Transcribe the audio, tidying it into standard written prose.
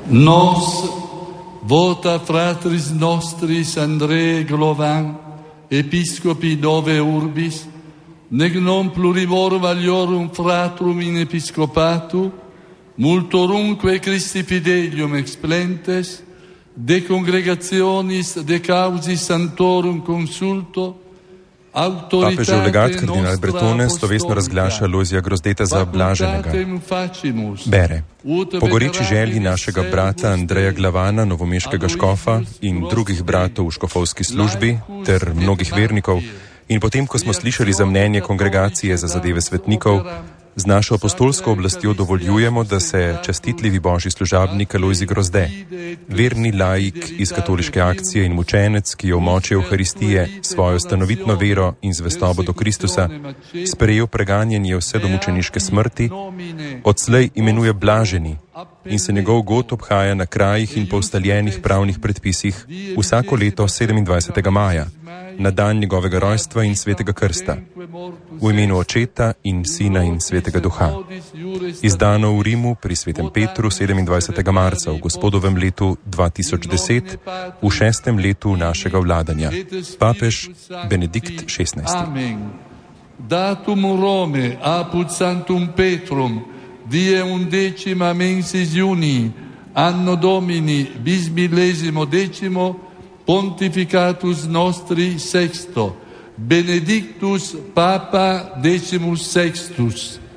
Nos vota fratris nostris Andrei Glovan, episcopi nove urbis, nec non pluribor valiorum fratrum in episcopatu, multorumque Christi fidelium explentes, de congregationis de causis santorum consulto, Papežev legat kardinal Bretone slovesno razglaša Lojzija Grozdeta za blaženega. Bere. Po goreči želji našega brata Andreja Glavana, novomeškega škofa in drugih bratov v škofovski službi ter mnogih vernikov in potem, ko smo slišali za mnenje kongregacije za zadeve svetnikov, z našo apostolsko oblastjo dovoljujemo, da se častitljivi božji služabnik Lojzij Grozde, verni laik iz katoliške akcije in mučenec, ki je v moči Evharistije svojo stanovitno vero in zvestobo do Kristusa sprejel preganjanje vse do mučeniške smrti, odslej imenuje blaženi in se njegov god obhaja na krajih in po ustaljenih pravnih predpisih vsako leto 27. maja, na dan njegovega rojstva in svetega krsta, v imenu Očeta in Sina in Svetega Duha. Izdano v Rimu pri svetem Petru 27. marca v gospodovem letu 2010, v 6. letu našega vladanja. Papež Benedikt XVI. Datum Rome apud Sanctum Petrum, die 11 mensis Junii, anno Domini bismillesimo decimo, Pontificatus nostri sexto, Benedictus Papa decimus sextus.